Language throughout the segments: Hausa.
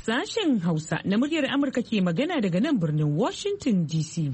Sashen Hausa na muryar Amurka ke magana daga nan birnin Washington DC.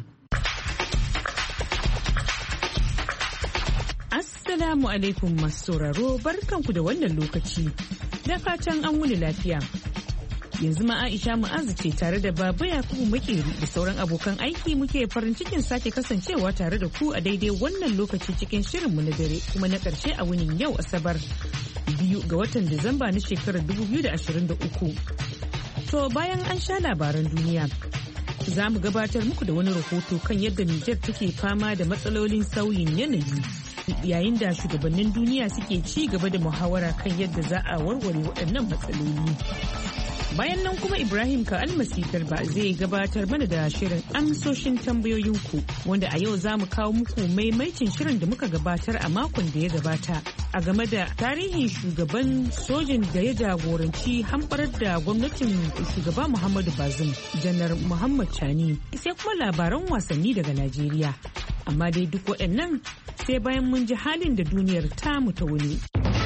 Assalamu alaikum masu sauraro, barkanku da wannan lokaci. Da fatan an wuni lafiya. Yanzu ma Aisha Mu'azu ce tare da Baba Yakubu Makeri da sauran abokan aiki muke farin cikin sake kasancewa tare da ku a daidai wannan lokaci cikin shirinmu na dare kuma na ƙarshe a wunin yau Asabar 2 ga watan Disamba na shekarar 2023. To bayan an sha labaran duniya, za mu gabatar muku da wani rahoto kan yadda Nijar take fama da matsalolin sauyin yanayi. Yayin da shugabannin duniya suke ci gaba da muhawara kan yadda za a warware waɗannan matsaloli. Bayan nan kuma Ibrahim Ka'almasi Garba zai gabatar mana da shirin amsoshin tambayoyinku wanda a yau za mu kawo muku maimaicin shirin da muka gabatar a makon da ya gabata a game da tarihin shugaban sojin da ya jagoranci hamɓarar da gwamnatin shugaba Muhammadu Bazum, Janar Muhammad Chani, sai kuma labaran wasanni daga Najeriya. Amma dai duk waɗannan sai bayan mun ji halin da duniyar tamu ta wuni.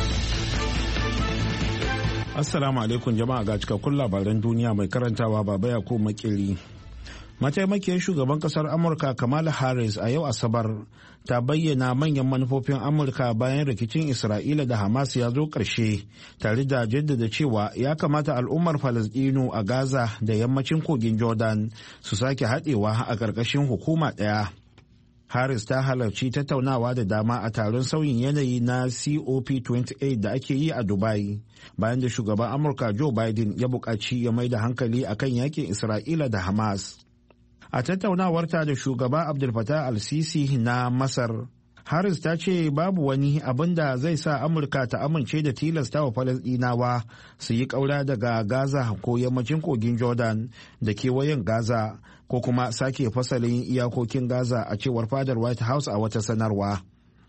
Assalamu alaikum jama'a, ga cikakkun labaran duniya mai karantawa Baba Yakubu Makeri. Mataimakiyar shugaban kasar Amurka Kamala Harris a yau Asabar ta bayyana manyan manufofin Amurka bayan rikicin Isra'ila da Hamas ya zo ƙarshe, tare da jaddada cewa ya kamata al'ummar Falasɗinu a Gaza da yammacin kogin Jordan su sake haɗewa a ƙarƙashin hukuma ɗaya. Harris ta halarci tattaunawa da dama a taron sauyin yanayi na COP28 da ake yi a Dubai, bayan da shugaban Amurka Joe Biden ya buƙaci ya mai da hankali akan yakin Isra'ila da Hamas. A tattaunawarta da shugaba Abdel Fattah al-Sisi na Masar, Harris ta ce babu wani abin da zai sa Amurka ta amince da tilasta wa Falasɗinawa su yi ƙaura daga Gaza ko yammacin kogin Jordan da kewayen Gaza, ko kuma sake fasalin iyakokin Gaza, a cewar fadar White House a wata sanarwa.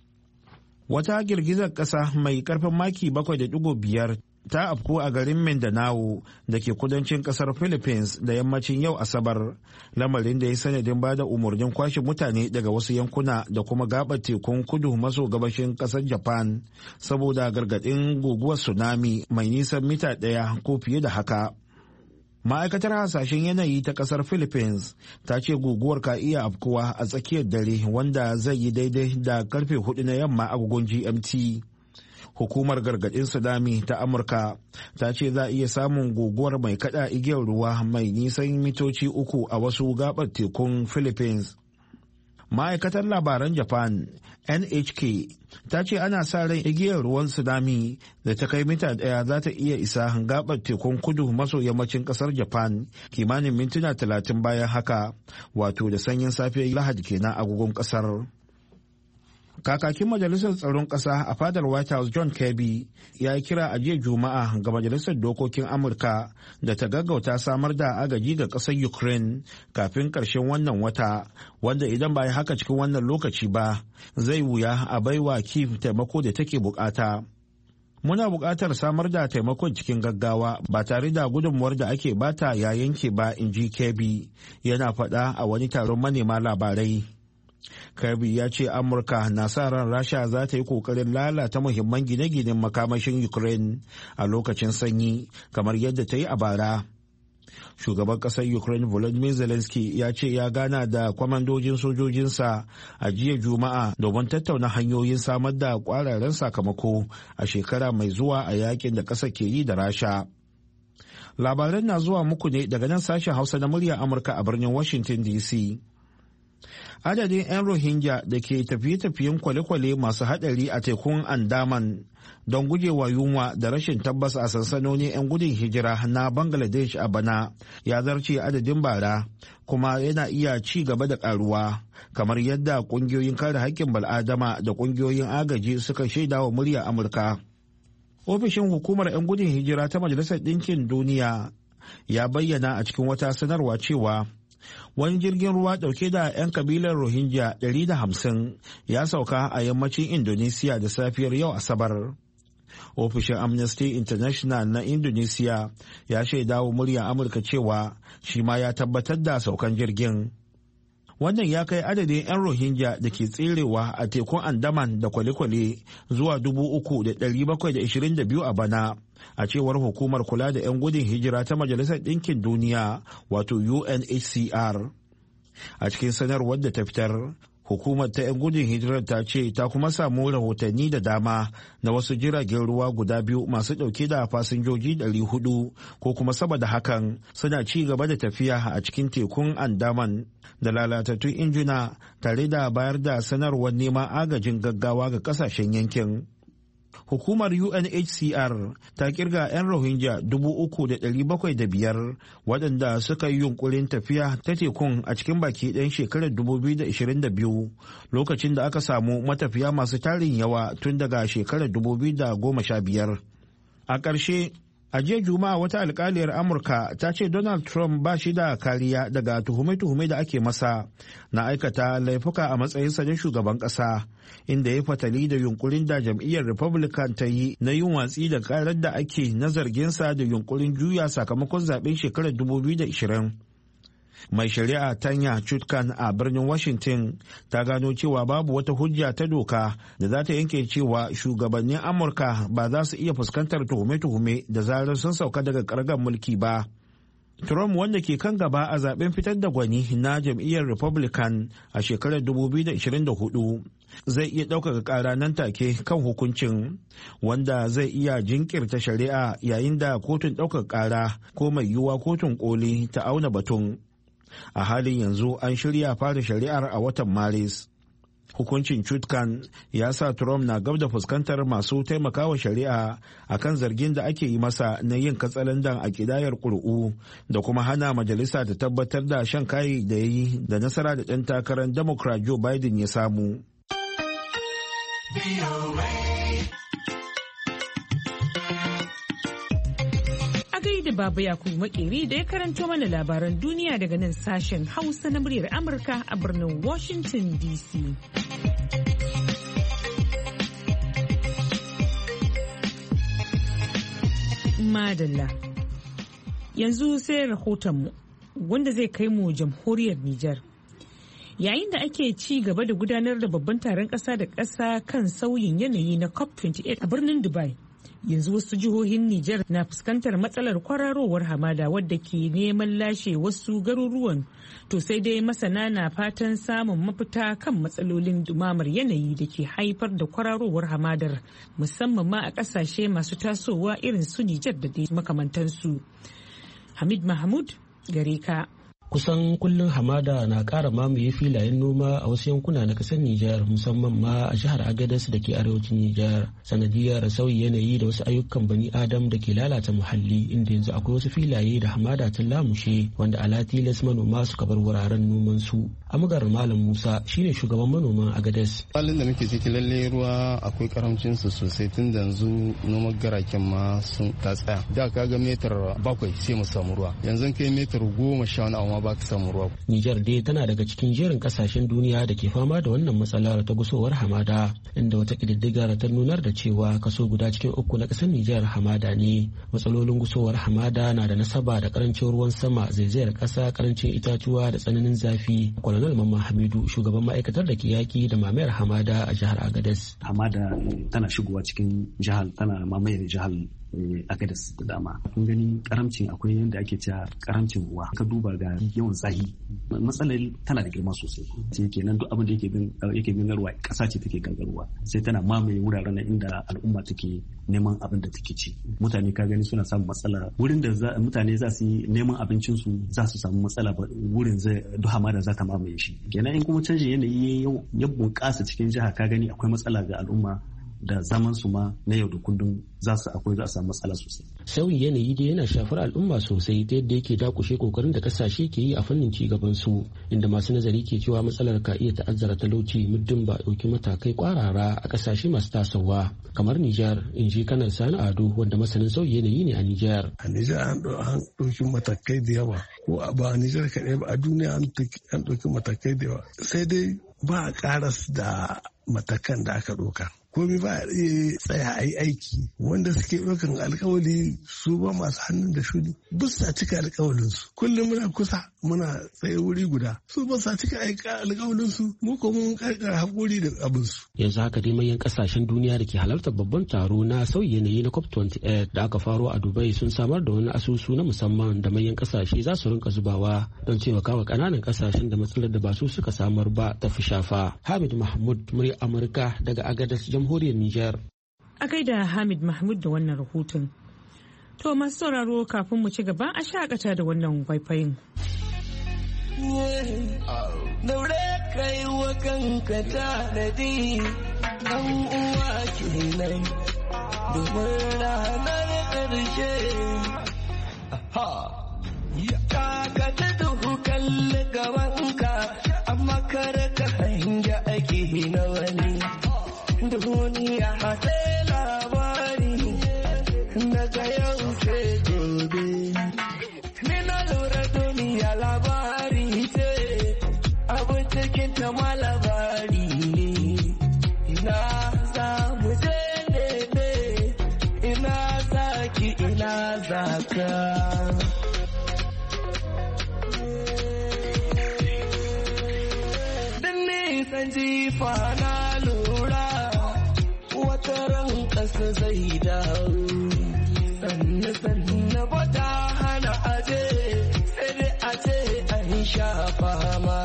Wata girgizar ƙasa mai ƙarfin maki 7.5 ta afku a garin Mindanao da ke kudancin ƙasar Philippines da yammacin yau Asabar, lamarin da ya sanadin bada umarnin kwashe mutane daga wasu yankuna da kuma gabar tekun kudu maso gabashin ƙasar Japan saboda gargaɗin guguwar tsunami mai nisan mita 1 ko fiye da haka. Ma'aikatar hasashen yanayi ta kasar Philippines ta ce guguwar ka iya afkuwa a tsakiyar dare, wanda zai yi daidai da karfe 4 na yamma agogon GMT. Hukumar gargadin tsunami ta Amurka ta ce za a iya samun guguwar mai kada igiyar ruwa mai nisan mitoci 3 a wasu gabar tekun Philippines. Ma'aikatar labaran Japan NHK ta ce ana sa ran igiyar ruwan tsunami da ta kai mita 1 za ta iya isa gabar tekun kudu maso yammacin kasar Japan kimanin mintuna 30 bayan haka, wato da sanyin safiyar Lahadi kenan agogon kasar. Kakakin Majalisar Tsaron Ƙasa a fadar White House John Kirby ya yi kira a jiya Juma'a ga Majalisar Dokokin Amurka da ta gaggauta samar da agaji ga ƙasar Ukraine kafin ƙarshen wannan wata, wanda idan ba yi haka cikin wannan lokaci ba zai wuya a baiwa Kyiv taimako da take bukata. Muna buƙatar samar da taimakon cikin gaggawa ba tare da gudunmuwar da ake bata ya yanke ba, in ji Kirby yana faɗa a wani taron manema labarai. Kirby ya ce Amurka na sa ran Rasha za ta yi kokarin lalata muhimman gine-ginen makamashin Ukraine a lokacin sanyi kamar yadda ta yi a bara. Shugaban ƙasar Ukraine Volodymyr Zelensky ya ce ya gana da kwamandojin sojojinsa a jiya Juma'a domin tattauna hanyoyin samar da ƙwararren sakamako a shekara mai zuwa a yakin da ƙasar ke yi da Rasha. Labaran na zuwa muku ne daga nan sashen Hausa na muryar Amurka a birnin Washington DC. Adadin 'yan Rohingya da ke tafiye-tafiyen kwale-kwale masu hadari a tekun Andaman don gujewa yunwa da rashin tabbas a sansanonin 'yan gudun hijira na Bangladesh a bana ya zarce adadin bara, kuma yana iya ci gaba da karuwa, kamar yadda kungiyoyin kare haƙƙin bal'adama da kungiyoyin agaji suka shaida wa murya Amurka. Ofishin hukumar 'yan gudun hijira ta Majalisar Ɗinkin Duniya ya bayyana a cikin wata sanarwa cewa wani jirgin ruwa dauke da 'yan kabilar Rohingya 150 ya sauka a yammacin Indonesia da safiyar yau Asabar. Ofishin Amnesty International na Indonesia ya shaida wa muryar Amurka cewa shi ma ya tabbatar da saukan jirgin. Wannan ya kai adadin 'yan Rohingya da ke tserewa a tekun Andaman da kwale-kwale zuwa 3,722 a bana, a cewar hukumar kula da 'yan gudun hijira ta Majalisar Ɗinkin Duniya wato UNHCR. A cikin sanarwar da ta fitar, hukumar ta 'yan gudun hijirar ta ce ta kuma samu rahotanni da dama na wasu jiragen ruwa guda biyu masu ɗauke da fasinjoji 400 ko kuma sama da hakan suna ci gaba da tafiya a cikin tekun Andaman da lalatattun injuna, tare da bayar da sanarwar neman agajin gaggawa ga kasashen yankin. Hukumar UNHCR ta kirga 'yan Rohingya 3,705 waɗanda suka yi yunkurin tafiya ta tekun a cikin baki ɗayan shekarar 2022, lokacin da aka samu matafiya masu tarin yawa tun daga shekarar 2015. A ƙarshe, a jiya Juma'a wata alkaliyar Amurka ta ce Donald Trump ba shi da kariya daga tuhume-tuhume da ake masa na aikata laifuka a matsayinsa na shugaban ƙasa, inda ya fatali da yunkurin da jam'iyyar Republican ta yi na yin watsi da karar da ake na zarginsa da yunkurin juya sakamakon zaben shekarar 2020. Mai shari'a Tanya Chutkan a birnin Washington ta gano cewa babu wata hujja ta doka da za ta yanke cewa shugabannin Amurka ba za su iya fuskantar tuhume-tuhume da zarar sun sauka daga karagar mulki ba. Trump, wanda ke kan gaba a zaben fitar da gwani na jam'iyyar Republican a shekarar 2024, zai iya ɗaukaka ƙara nan take kan hukuncin, wanda zai iya jinkirta shari'a yayin da kotun ɗaukaka ƙara ko mai yiwuwa kotun koli ta auna batun. A halin yanzu an shirya fara shari'ar a watan Maris. Hukuncin Chutkan ya sa Trump na gab da fuskantar masu taimakawa shari'a akan zargin da ake yi masa na yin katsalandan a kidayar ƙuri'u da kuma hana majalisa ta tabbatar da shan kayi da ya yi da nasara da ɗan takarar Democrat Joe Biden ya samu. Da Baba Yakubu Makeri da ya karanto mana labaran duniya daga nan sashen Hausa na muryar Amurka a birnin Washington DC. Madalla. Yanzu sai rahotonmu wanda zai kai mu jamhuriyar Nijar. Yayin da ake ci gaba da gudanar da babban taron ƙasa da ƙasa kan sauyin yanayi na COP28 a birnin Dubai. Yanzu wasu jihohin Nijar na fuskantar matsalar kwararowar hamada wadda ke neman lashe wasu garuruwan, to sai dai masana na fatan samun mafita kan matsalolin dumamar yanayi da ke haifar da kwararowar hamadar, musamman ma a ƙasashe masu tasowa irin su Nijar da dai makamantansu. Hamid Mahmud gare ka. Kusan kullum hamada na ƙara mamaye filayen noma a wasu yankuna na ƙasar Nijar, musamman ma a jihar Agadez da ke arewacin Nijar, sanadiyar sauyi yanayi da wasu ayyukan bani Adam da ke lalata muhalli, inda yanzu akwai wasu filaye da hamada ta lamushe wanda ala tilas manoma suka bar wuraren noman su. Amugar Malam Musa shine shugaban manoman Agadez. Halin da muke ciki lalle ruwa akwai karamcin su sosai, tun da yanzu noman garaken ma sun ta tsaya. Da kaga metar 7 sai mu samu ruwa, yanzu kai metar 10 wani ba ka samu ruwa. Nijar dai tana daga cikin jerin kasashen duniya da ke fama da wannan matsalar ta gusowar hamada, inda wata ƙididdigar ta nunar da cewa kaso guda cikin 3 na ƙasar Nijar hamada ne. Matsalolin gusowar hamada na da nasaba da karancin ruwan sama, zaizayar ƙasa, karancin itatuwa da tsananin zafi. Kwalonel Mamman Hamidu, shugaban ma'aikatar da ke yaki da mamayar hamada a jihar Agadez. Hamada tana shigowa cikin jihar, tana mamayar jihar Agadez da dama. Kun gani karamcin, akwai yadda ake cewa karamcin ruwa. Ka duba ga yawan zahi, matsalar tana da girma sosai. Sai kenan duk abin da yake gangarwa ƙasa ce take gangarwa, sai tana mamaye wuraren inda al'umma take neman abin da take ci. Mutane ka gani suna samun matsala wurin da mutane za su yi neman abincin su, za su samu matsala ba wurin duk hamada za ta mamaye shi. Kenan in kuma canjin yanayi ya bunƙasa cikin jiha, ka gani akwai matsala ga al'umma da zaman su ma na yau da kullum za su samu matsala sosai. Sauyin yanayi dai yana shafar al'umma sosai ta yadda yake dakushe kokarin da kasashe ke yi a fannin ci gaban su, inda masu nazari ke cewa matsalar ka iya ta'azzara talauci muddin ba ɗauki matakai kwarara a kasashe masu tasowa kamar Nijar, in ji Kanar Sani Ado, wanda masanin sauyin yanayi ne a Nijar. A Nijar an ɗauki matakai da yawa, ko ba a Nijar kaɗai ba, a duniya an ɗauki matakai da yawa, sai dai ba a ƙaras da matakan da aka ɗauka. Komai ba a iya tsaya a yi aiki, wanda suke ɗaukan alkawali su ba masu hannun da shuni bisa cika alkawalinsu. Kullum muna kusa muna tsaye wuri guda su ba sa cika aika alƙawalin su mu ko mun karkar hakuri da abin su. Yanzu haka dai manyan kasashen duniya da ke halartar babban taro na sauyi yanayi na COP28 da aka faro a Dubai sun samar da wani asusu na musamman da manyan kasashe za su rinka zubawa don taimakawa kananan kasashen da matsalar da ba su suka samar ba ta fi shafa. Hamid Mahmud, murya Amurka daga Agadez, Jamhuriyar Nijar. A gaida Hamid Mahmud da wannan rahoton. To masu sauraro kafin mu ci gaba a shakata da wannan faifayin. Daure kai wa kanka tanadi ɗan uwa kenan domin ranar ƙarshe. Ka ta duhu kalli gabanka amma kar ka hanga ake na wani. Duniya sai labari daga yau sai gobe. Ni na lura duniya labari ce, abu cikin ta ma labari ne. Ina za mu je ne, ina za ki ina za ka. Dan nisan jifa na lura, wata ran ƙasa zai dawo. Sannu ba ta hana aje, sai dai a ce an sha fama.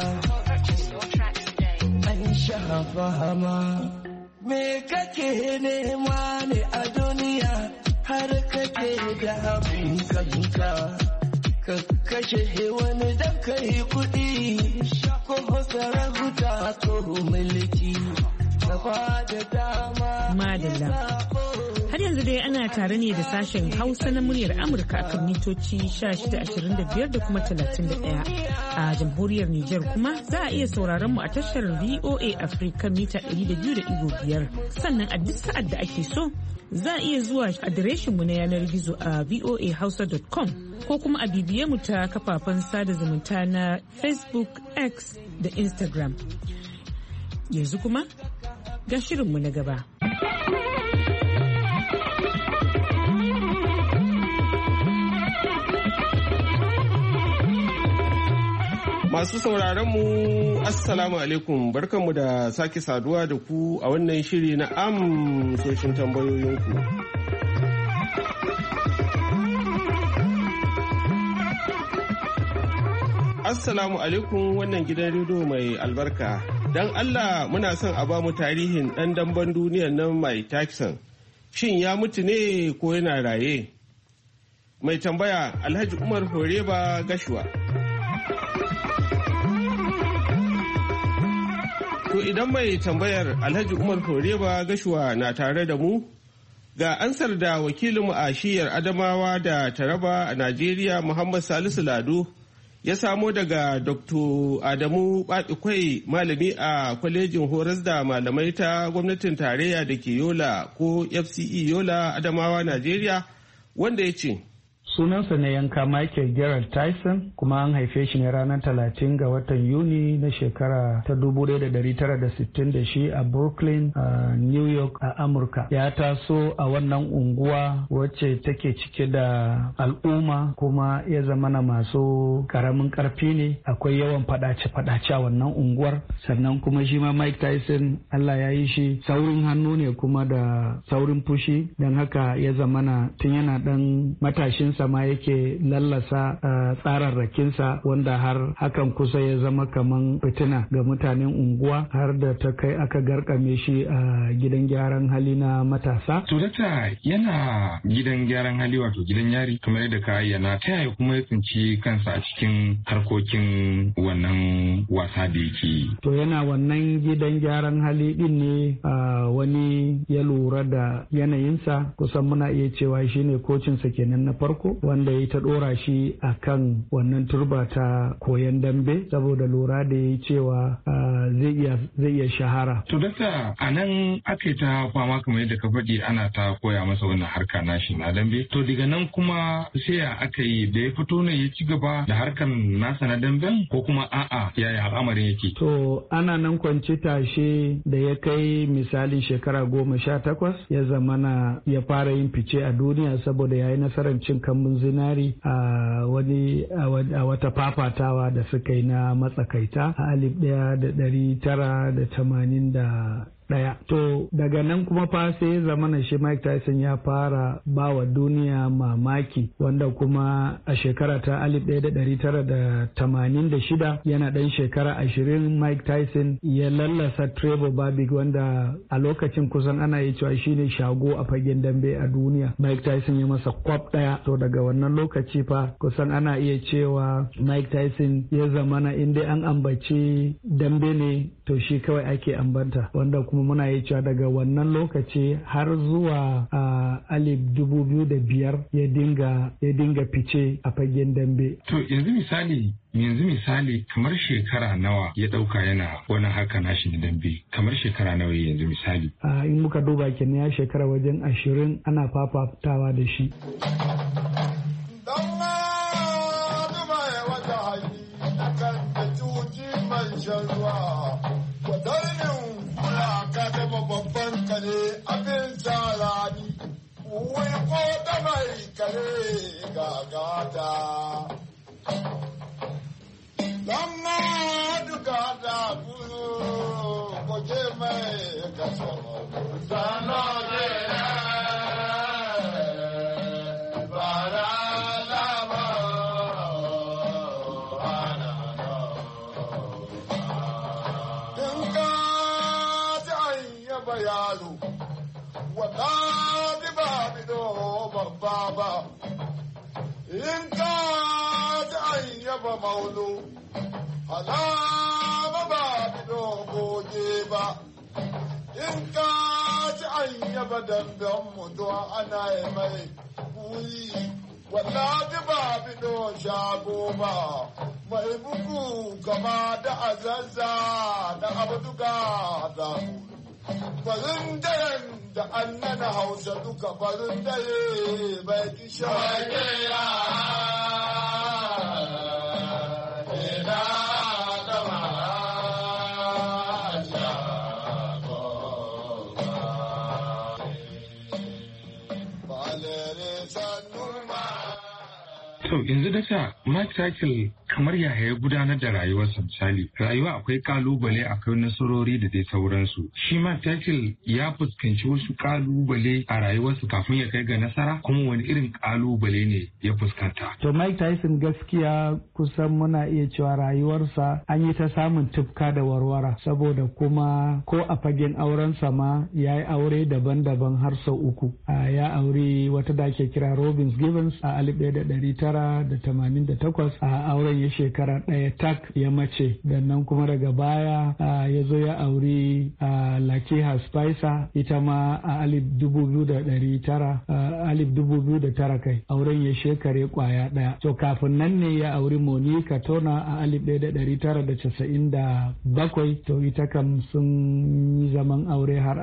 An sha fama. Me kake nema ne a duniya har kake da abin kanka? Ka kashe wani dan kai kuɗi, ko sarauta ko mulki. Madalla. Har yanzu dai ana tare ne da sashen Hausa na muryar Amurka akan mitoci 1625 da kuma 31. A jamhuriyar Nijar kuma za a iya sauraron mu a tashar VOA Africa mita 200.5. Sannan a duk sa'ad da ake so za a iya zuwa adireshinmu na yanar gizo a voahausa.com ko kuma a bibiye mu ta kafafen sada zumunta na Facebook, X da Instagram. Yanzu kuma ga shirinmu na gaba. Masu sauraron mu Assalamu alaikum, barkanmu da sake saduwa da ku a wannan shiri na amsoshin tambayoyinku. Assalamu alaikum, wannan gidan rediyo mai albarka. Dan Allah muna son a ba mu tarihin ɗan damben duniyar nan Mike Tyson. Shin ya mutu ne ko yana raye? Mai tambaya Alhaji Umar Horeba Gashuwa. To idan mai tambayar Alhaji Umar Horeba Gashuwa na tare da mu, ga ansar da wakilinmu a shiyar Adamawa da Taraba a Najeriya Muhammad Salisu Lado ya samo daga Dr. Adamu Baɗikwai, malami a kwalejin horas da malamai ta gwamnatin tarayya da ke Yola ko FCE Yola Adamawa Najeriya, wanda ya ce. Sunansa na yanka Michael Gerald Tyson, kuma an haife shi ne ranar 30 ga watan Yuni na shekara ta 1960 da shi a Brooklyn, New York a Amurka. Ya taso a wannan unguwa wacce take cike da al'umma kuma ya zama na masu karamin karfi ne. Akwai yawan fadace-fadace a wannan unguwar. Sannan kuma shi ma Mike Tyson Allah ya yi shi saurin hannu ne kuma da saurin fushi, don haka ya zama na tun yana dan matashinsa ma yake lallasa tsararrakinsa, wanda har hakan kusa ya zama kaman fitina ga mutanen unguwa, har da ta kai aka garkame shi a gidan gyaran hali na matasa. To data yana gidan gyaran hali, wato gidan yari kamar yadda ka ayyana, ta yaya kuma ya tsinci kansa a cikin harkokin wannan wasa da yake? To yana wannan gidan gyaran hali din ne wani ya lura da yanayinsa, kusan muna iya cewa shine kocinsa kenan na farko, wanda ya ta dora shi a kan wannan turba ta koyan dambe, saboda lura da ya cewa zai iya shahara. To dasa a nan aka yi ta fama kamar yadda ka faɗi, ana ta koya masa wannan harka nashi na dambe. To daga nan kuma sai aka yi da ya fito ne ya ci gaba da harkan nasa na damben, ko kuma a'a yaya al'amarin yake? To ana nan kwanci tashe da ya kai misalin shekara 18 ya zamana ya fara yin fice a duniya saboda ya yi nasarar cin kambun zinari a wata fafatawa da suka yi na matsakaita a 1981. To daga nan kuma fa sai ya zamana shi Mike Tyson ya fara ba wa duniya mamaki, wanda kuma a shekara ta 1986 yana ɗan shekara 20 Mike Tyson ya lallasa Trevor Berbick, wanda a lokacin kusan ana yi cewa shine shago a fagen dambe a duniya. Mike Tyson ya masa kwab ɗaya. To daga wannan lokaci fa kusan ana iya cewa Mike Tyson ya zamana inda an ambaci dambe ne to shi kawai ake ambata, wanda kuma muna yi cewa daga wannan lokaci har zuwa 2005 ya dinga fice a fagen dambe. To yanzu misali kamar shekara nawa ya dauka yana wani haka nashi na dambe, kamar shekara nawa yanzu misali? In muka duba kenan ya shekara wajen 20 ana fafatawa da shi. babban kare abin tsarani wani ko da mai kare gagata lamma duka da kuro koje mai kaso sana bara lama yaro wata ba bido babba ba in ka ji an yaba maulo halama ba bido goge ba in ka ji an yaba damben mutu ana yi mai kuri wata ba bido shago ba mai bugu kama da azazza da abu duka da farin daren da annana hausa duka farin dare bai ki shawaya ina gama To yanzu da sa Mike Tyson kamar ya gudanar da rayuwarsa misali. Rayuwa akwai kalubale, akwai nasarori da dai sauransu. Shi Mike Tyson ya fuskanci wasu kalubale a rayuwarsa kafin ya kai ga nasara, kuma wani irin kalubale ne ya fuskanta. To Mike Tyson gaskiya kusan muna iya cewa rayuwarsa an yi ta samun tufka da warwara, saboda kuma ko a fagen aurensa ma ya yi aure daban-daban har sau 3. Ya aure wata da ake kira Robin Givens a 1988, a auren ya shekara 1 tak ya mace. Nan kuma daga baya ya zo ya auri Lakeha Spicer, ita ma a 2009 kai auren ya shekare kwaya 1. To kafin nan ne ya auri Monica Turner a 1997, to ita kam sun yi zaman aure har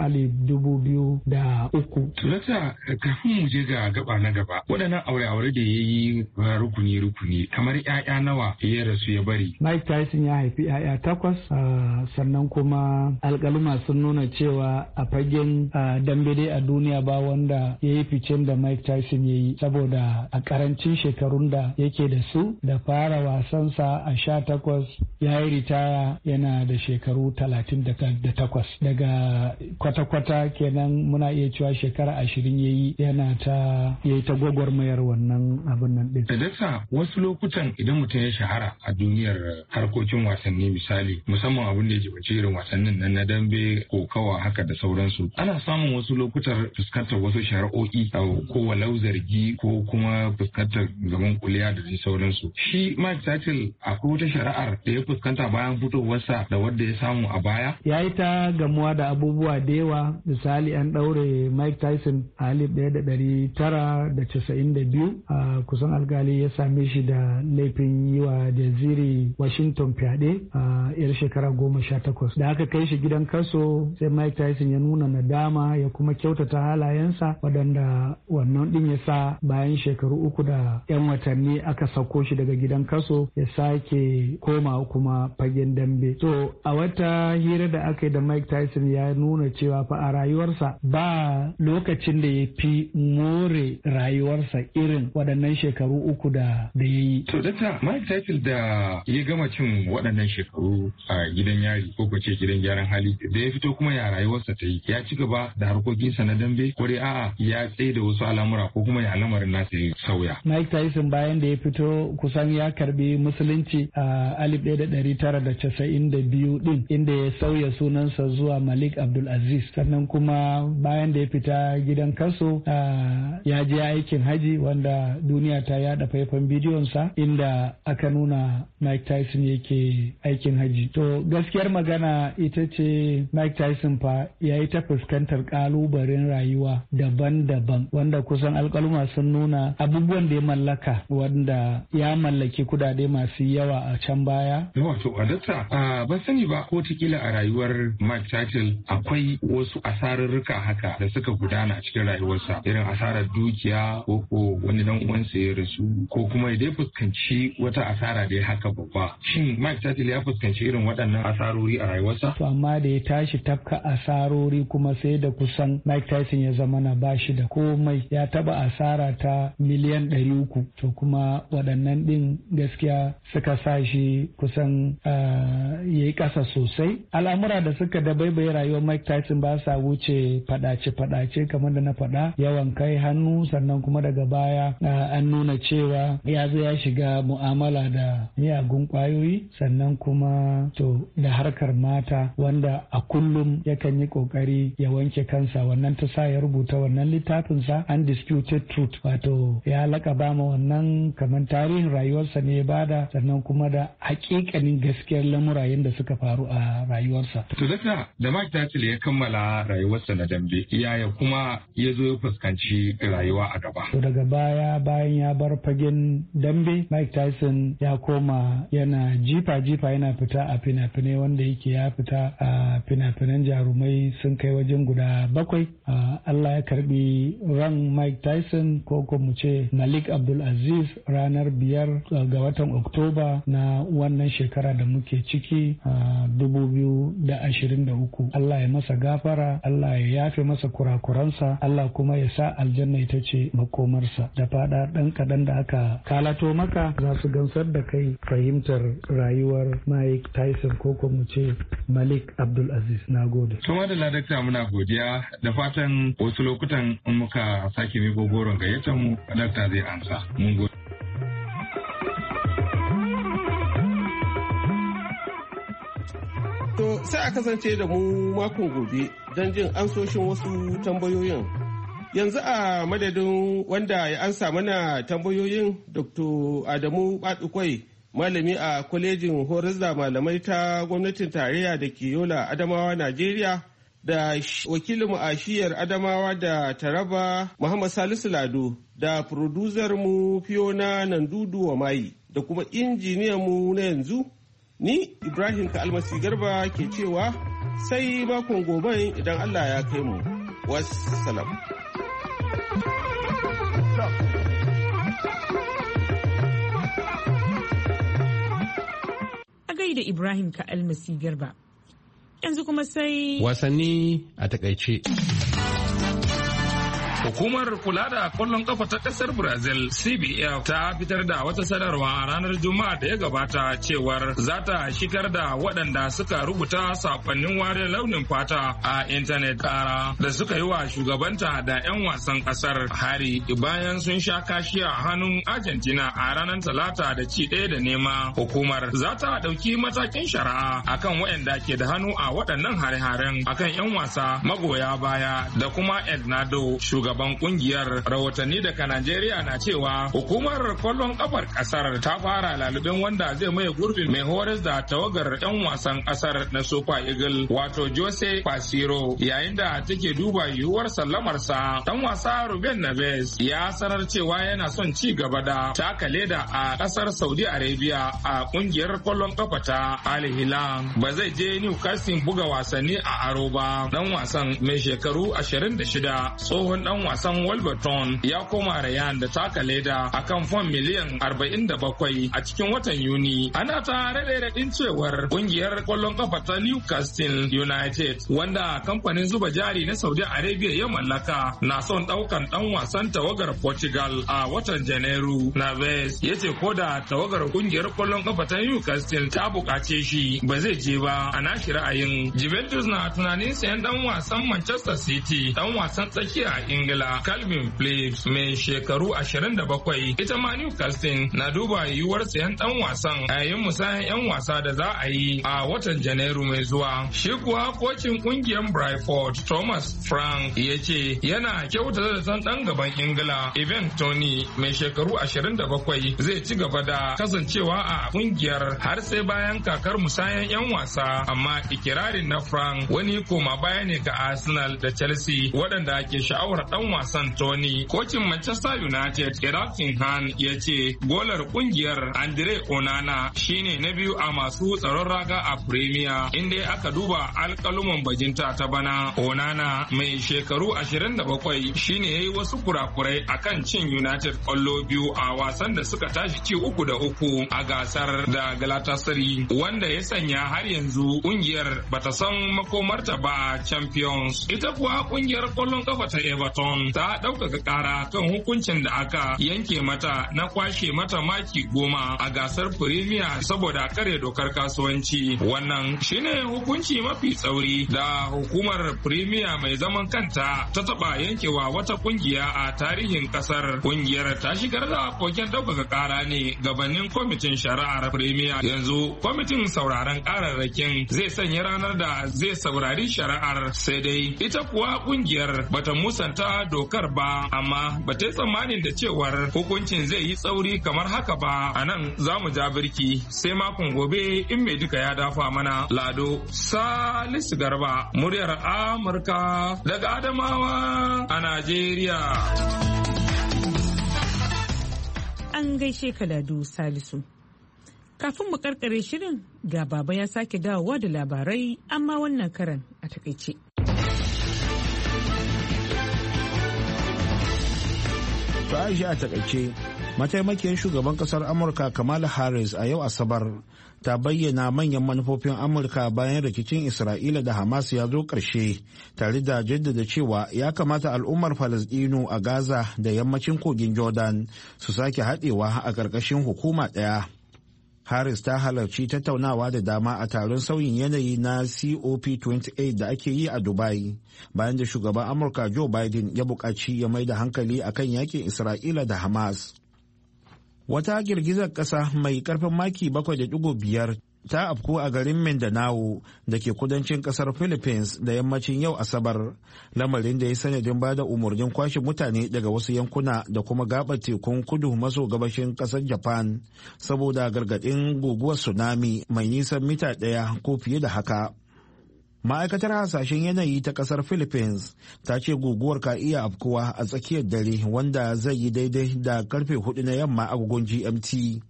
2003. Tulata kafin mu je ga gaba na gaba, waɗannan aure-aure da ya yi rukuni-rukuni kamar 'ya'ya nawa ya rasu ya bari? Mike Tyson ya haifi 'ya'ya 8, sannan kuma alƙaluma sun nuna cewa a fagen dambe dai a duniya ba wanda ya yi ficen da Mike Tyson ya yi, saboda a ƙarancin shekarun da yake da su da fara wasansa a 18 ya yi ritaya yana da shekaru 38. Daga kwata-kwata kenan muna iya cewa shekara 20 ya yi yana ta gwagwarmayar wannan abin nan ɗin. Da wasu lokutan idan mutum ya shahara a duniyar harkokin wasanni misali, musamman abin da ya jibace irin wasannin nan na dambe, kokawa haka da sauransu, ana samun wasu lokutan fuskantar wasu shari'o'i ko walau zargi ko kuma fuskantar gaban kuliya da dai sauransu. Shi Mike Tyson akwai wata shari'ar da ya fuskanta bayan fitowarsa da wadda ya samu a baya? Ya yi ta gamuwa da abubuwa da yawa. Misali, an ɗaure Mike Tyson a 1992, kusan alkali ya same shi da laifin yi wa wa Desiree Washington fyaɗe a yar shekara 18. Da aka kai shi gidan kaso sai Mike Tyson ya nuna nadama ya kuma kyautata halayensa, waɗanda wannan ɗin ya sa bayan shekaru 3 da 'yan watanni aka sauko shi daga gidan kaso ya sake koma kuma fagen dambe. To a wata hira da aka yi da Mike Tyson ya nuna cewa fa a rayuwarsa ba lokacin da ya fi more rayuwarsa irin waɗannan shekaru 3 da ya yi. To dakta, Mike Tyson da ya gama cin waɗannan shekaru a gidan yari ko ce gidan gyaran hali, da ya fito kuma ya rayuwarsa ta yi, ya ci gaba da harkokinsa na dambe ko dai a'a ya tsaye da wasu al'amura ko kuma ya lamarin nasa ya sauya. Mike Tyson bayan da ya fito kusan ya karbi musulunci a 1992 din, inda ya sauya sunansa zuwa Malik Abdulaziz. Sannan kuma bayan da ya fita gidan kaso ya je aikin haji, wanda duniya ta yada faifan bidiyonsa inda aka nuna Mike Tyson yake aikin haji. To gaskiyar magana ita ce Mike Tyson fa ya yi ta fuskantar kalubalen rayuwa daban-daban, wanda kusan alkaluma sun nuna abubuwan da ya mallaka, wanda ya mallaki kudade masu yawa a can baya. Wato a dakta, ban sani ba ko tikila a rayuwar Mike Tyson akwai wasu asararruka haka da suka gudana a cikin rayuwarsa, irin asarar dukiya ko wani dan uwansa ya rasu ko kuma ya fuskanci wata asara da ya haka babba. Shin Mike Tyson ya fuskanci irin waɗannan asarori a rayuwarsa? To amma da ya tashi tafka asarori kuma sai da kusan Mike Tyson ya zama na bashi da komai, ya taba asara ta miliyan 300. To kuma waɗannan ɗin gaskiya suka sa shi kusan ya yi ƙasa sosai. Al'amura da suka dabaibaye rayuwar Mike Tyson ba sa wuce faɗace kamar da na faɗa, yawan kai hannu, sannan kuma daga baya an nuna cewa ya zo ya shiga mu'amala da miyagun ƙwayoyi, sannan kuma to da harkar mata, wanda a kullum yakan yi ƙoƙari ya wanke kansa. Wannan ta sa ya rubuta wannan littafinsa Undisputed Truth, wato ya laƙaba ma wannan kamar tarihin rayuwarsa ne ya bada, sannan kuma da hakikanin gaskiyar lamura yadda suka faru a rayuwarsa. To dakta, da Mike Tyson ya kammala rayuwarsa na dambe, yaya kuma ya zo ya fuskanci rayuwa a gaba? To daga baya, bayan ya bar fagen dambe, Mike Tyson ya koma yana jifa yana fita a fina-finai, wanda yake ya fita a fina-finan jarumai sun kai wajen guda 7. Allah ya karbi ran Mike Tyson ko mu ce Malik Abdulaziz ranar 5 ga watan Oktoba na wannan shekara da muke ciki 2023. Allah ya masa gafara, Allah ya yafe masa kurakuransa, Allah kuma ya sa aljanna ita ce makomarsa. Da fada ɗan kaɗan da aka kalato maka za su gamsar da kai fahimtar rayuwar Mike Tyson ko mu ce Malik Abdulaziz. Na gode. Kuma da ladakta muna godiya, da fatan wasu lokutan in muka sake miƙo goron gayyatar mu dakta zai ansa. Mun gode. To sai a kasance da mu makon gobe don jin ansoshin wasu tambayoyin. Yanzu a madadin wanda ya ansa mana tambayoyin, Dr. Adamu Badukwai, malami a kwalejin horar da malamai ta gwamnatin tarayya da ke Yola, Adamawa, Najeriya, da wakilinmu a shiyar Adamawa da Taraba, Muhammad Salisu Lado, da producer mu Fiona Nandudu wa Mai, da kuma injiniyan mu na yanzu, ni Ibrahim Kalmasi Garba ke cewa sai makon gobe idan Allah ya kai mu. Wassalam. A gaida Ibrahim Kalmasi Garba. Yanzu kuma sai wasanni a takaice. Hukumar kula da kwallon kafa ta kasar Brazil CBF ta fitar da wata sanarwa a ranar Juma'a da ya gabata cewar za ta shigar da waɗanda suka rubuta sakonnin wariyar launin fata a intanet kara da suka yi wa shugabanta da 'yan wasan kasar hari bayan sun sha kashi a hannun Argentina a ranar Talata da ci 1-0. Hukumar za ta ɗauki matakin shari'a akan waɗanda ke da hannu a waɗannan hare-haren akan 'yan wasa, magoya baya da kuma Ednado, shugaban shugaban kungiyar. Rahotanni daga Najeriya na cewa hukumar kwallon kafar kasar ta fara lalubin wanda zai maye gurbin mai horas da tawagar 'yan wasan kasar na Super Eagle wato Jose Pasiro, yayin da take duba yiwuwar sallamarsa. Dan wasa Ruben Neves ya sanar cewa yana son ci gaba da taka leda a kasar Saudi Arabia a kungiyar kwallon kafa ta Al Hilal. Ba zai je Newcastle buga wasanni a aro ba. Dan wasan mai shekaru 26 tsohon dan wasan Wolverhampton ya koma Rayan da taka leda akan fam miliyan 47 a cikin watan Yuni. Ana ta raɗaɗin cewar kungiyar kwallon kafa ta Newcastle United wanda kamfanin zuba jari na Saudi Arabia ya mallaka na son daukan dan wasan tawagar Portugal a watan Janairu. Neves ya ce ko da tawagar kungiyar kwallon kafa ta Newcastle ta bukace shi ba zai je ba. A nashi ra'ayin Juventus na tunanin sayan dan wasan Manchester City, dan wasan tsakiya a Ingila Calvin Phillips mai shekaru 27. Ita ma Newcastle na duba yiwuwar sayan dan wasan a yayin musayan 'yan wasa da za a yi a watan Janairu mai zuwa. Shi kuwa kocin kungiyar Brentford Thomas Frank ya ce yana kyautata da san dan gaban Ingila Ivan Toney mai shekaru 27 zai ci gaba da kasancewa a kungiyar har sai bayan kakar musayan 'yan wasa, amma ikirarin na Frank wani koma baya ne ga Arsenal da Chelsea waɗanda ke sha'awar dan wasan Toney. Kocin Manchester United Erik ten Hag ya ce golar kungiyar Andre Onana shine na biyu a masu tsaron raga a Premier, inda aka duba alƙaluman bajinta ta bana. Onana mai shekaru 27 shine yayi wasu kurakurai akan cin United kwallo biyu a wasan da suka tashi ci 3-3 a gasar da Galatasaray, wanda ya sanya har yanzu kungiyar bata san makomarta ba a Champions. Ita kuwa kungiyar kwallon kafa ta Everton ta ɗaukaka ƙara kan hukuncin da aka yanke mata na kwashe mata maki 10 a gasar Premier saboda kare dokar kasuwanci. Wannan shine hukunci mafi tsauri da hukumar Premier mai zaman kanta ta taba yankewa wata kungiya a tarihin kasar. Kungiyar ta shigar da koken ɗaukaka ƙara ne gabanin kwamitin shari'ar Premier. Yanzu kwamitin sauraron ƙararrakin zai sanya ranar da zai saurari shari'ar, sai dai ita kuwa kungiyar bata musanta dokar ba, amma bata yi tsammanin da cewar hukuncin zai yi tsauri kamar haka ba. A nan za mu ja birki sai makon gobe in mai duka ya dafa mana. Lado Salisu Garba, muryar Amurka daga Adamawa a Najeriya. An gaishe ka Lado Salisu. Kafin mu karkare shirin, ga baba ya sake dawowa da labarai, amma wannan karan a takaice. To Aisha a takaice, mataimakiyar shugaban kasar Amurka Kamala Harris a yau Asabar ta bayyana manyan manufofin Amurka bayan rikicin Isra'ila da Hamas ya zo ƙarshe, tare da jaddada cewa ya kamata al'ummar Falasɗinu a Gaza da yammacin kogin Jordan su sake haɗewa a ƙarƙashin hukuma ɗaya. Harris ta halarci tattaunawa da dama a taron sauyin yanayi na COP28 da ake yi a Dubai, bayan da shugaban Amurka Joe Biden ya buƙaci ya mai da hankali akan yakin Isra'ila da Hamas. Wata girgizar ƙasa mai ƙarfin maki 7.5 ta afku a garin Mindanao da ke kudancin ƙasar Philippines da yammacin yau Asabar, lamarin da ya sanadin ba da umarnin kwashe mutane daga wasu yankuna da kuma gabar tekun kudu maso gabashin ƙasar Japan saboda gargaɗin guguwar tsunami mai nisan mita 1 ko fiye da haka. Ma'aikatar hasashen yanayi ta ƙasar Philippines ta ce guguwar ka iya afkuwa a tsakiyar dare, wanda zai yi daidai da karfe 4 na yamma agogon GMT.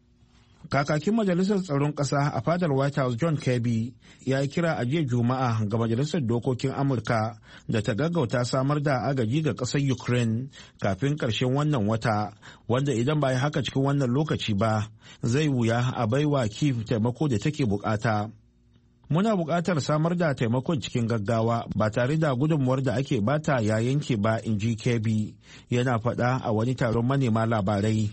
Kakakin Majalisar Tsaron Ƙasa a fadar White House John Kirby ya yi kira a jiya Juma'a ga Majalisar Dokokin Amurka da ta gaggauta samar da agaji ga ƙasar Ukraine kafin ƙarshen wannan wata, wanda idan ba yi haka cikin wannan lokaci ba zai wuya a baiwa Kyiv taimako da take bukata. Muna buƙatar samar da taimakon cikin gaggawa ba tare da gudunmuwar da ake bata ya yanke ba, in ji Kirby yana faɗa a wani taron manema labarai.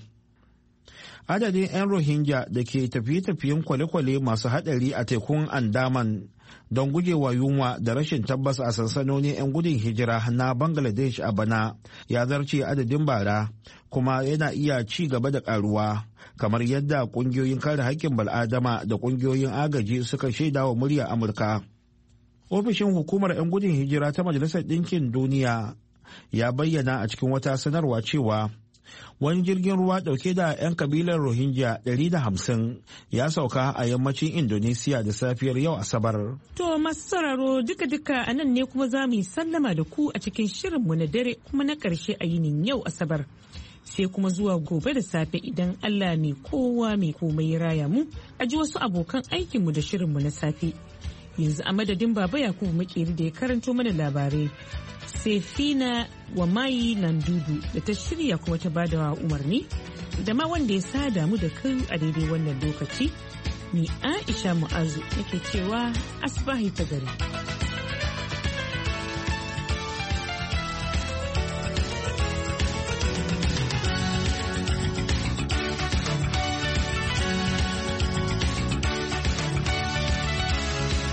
Adadin 'yan Rohingya da ke tafiye-tafiyen kwale-kwale masu haɗari a tekun Andaman don gujewa yunwa da rashin tabbas a sansanonin 'yan gudun hijira na Bangladesh a bana ya zarce adadin bara, kuma yana iya ci gaba da ƙaruwa, kamar yadda ƙungiyoyin kare haƙƙin bal'adama da ƙungiyoyin agaji suka shaida wa murya Amurka. Ofishin hukumar 'yan gudun hijira ta Majalisar Ɗinkin Duniya ya bayyana a cikin wata sanarwa cewa wani jirgin ruwa dauke da 'yan kabilar Rohingya 150 ya sauka a yammacin Indonesia da safiyar yau Asabar. To masu sauraro duka-duka a nan ne kuma za mu yi sallama da ku a cikin shirinmu na dare kuma na ƙarshe a yinin yau Asabar. Sai kuma zuwa gobe da safe idan Allah mai kowa mai komai ya raya mu a ji wasu abokan aikinmu da shirinmu na safe. Yanzu a madadin Baba Yakubu Makeri da ya karanto mana labarai. Sefina Wamayi Nandudu da ta shirya kuma ta bada umarni da ma wanda ya sada mu da kai a daidai wannan lokaci. Ni Aisha Mu'azu nake cewa asbahi ta gari.